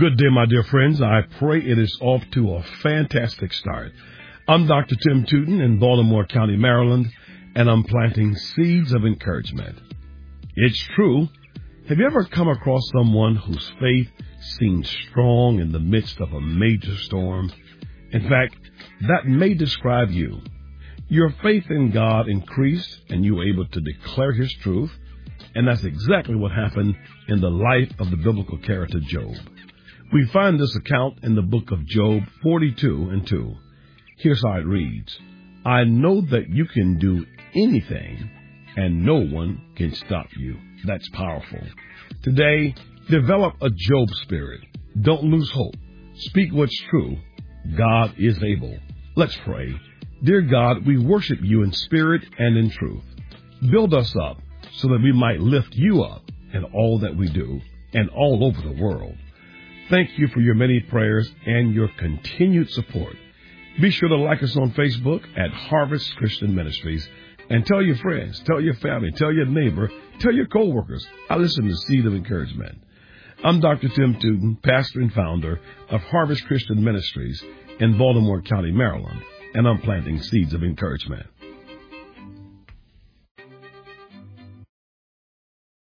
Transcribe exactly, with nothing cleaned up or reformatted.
Good day, my dear friends. I pray it is off to a fantastic start. I'm Doctor Tim Tootin in Baltimore County, Maryland, and I'm planting seeds of encouragement. It's true. Have you ever come across someone whose faith seems strong in the midst of a major storm? In fact, that may describe you. Your faith in God increased and you were able to declare His truth. And that's exactly what happened in the life of the biblical character Job. We find this account in the book of Job forty-two and two. Here's how it reads. I know that you can do anything and no one can stop you. That's powerful. Today, develop a Job spirit. Don't lose hope. Speak what's true. God is able. Let's pray. Dear God, we worship you in spirit and in truth. Build us up so that we might lift you up in all that we do and all over the world. Thank you for your many prayers and your continued support. Be sure to like us on Facebook at Harvest Christian Ministries and tell your friends, tell your family, tell your neighbor, tell your coworkers. I listen to Seed of Encouragement. I'm Doctor Tim Tootin, pastor and founder of Harvest Christian Ministries in Baltimore County, Maryland, and I'm planting seeds of encouragement.